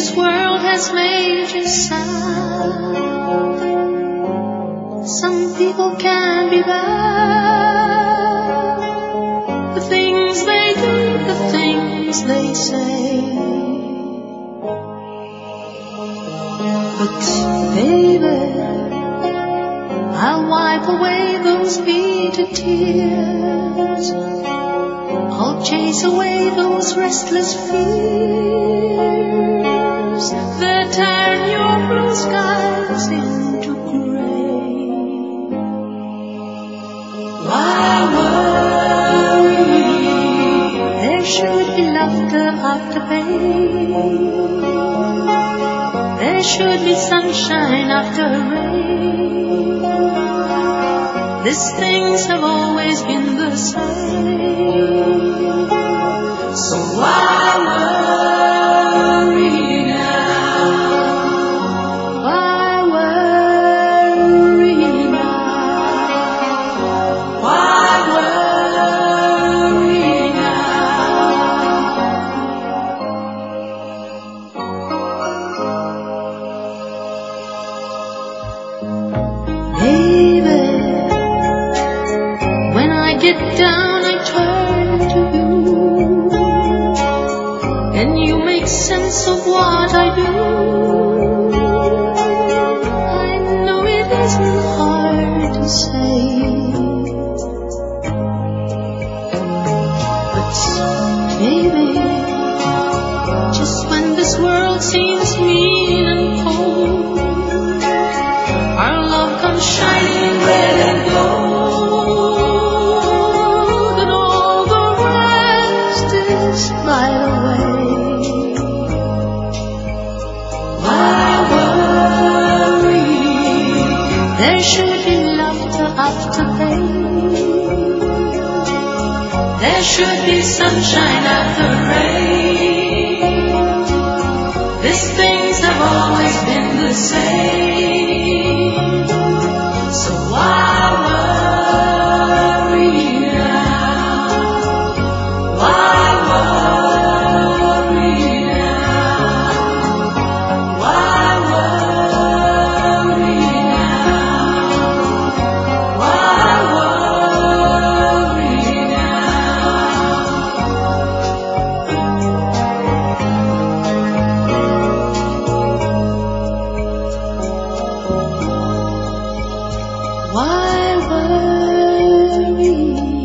this world has made you sad. Some people can be bad. The things they do, the things they say. But baby, I'll wipe away those bitter tears. I'll chase away those restless fears that turn your blue skies into gray. Why worry? There should be laughter after pain. There should be sunshine after rain. These things have always been the same. So why worry now? Why worry now? Why worry now? Baby, when I get down, I turn to you, and you make sense of what I do. I know it isn't hard to say, but baby, just when this world seems mean and cold, our love comes shining red and gold, and all the rest is by the way. Why worry? There should be laughter after pain. There should be sunshine after rain. These things have always been the same. So why worry now? Why worry now? Why worry now? Why worry Why worry?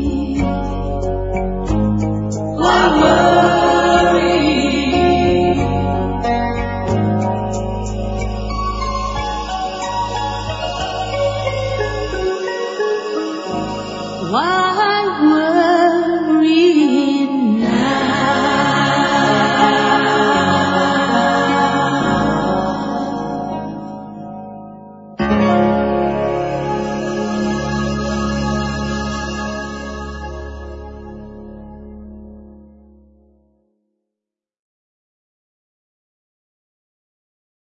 Why worry? Why